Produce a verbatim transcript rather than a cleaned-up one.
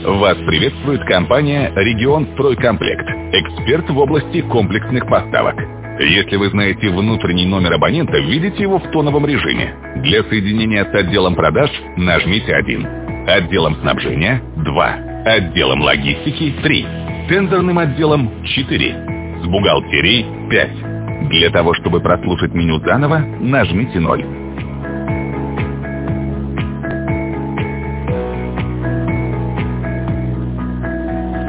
Вас приветствует компания «Регион Стройкомплект», эксперт в области комплексных поставок. Если вы знаете внутренний номер абонента, введите его в тоновом режиме. Для соединения с отделом продаж нажмите один. Отделом снабжения – два. Отделом логистики – три. Тендерным отделом – четыре. С бухгалтерией – пять. Для того, чтобы прослушать меню заново, нажмите ноль.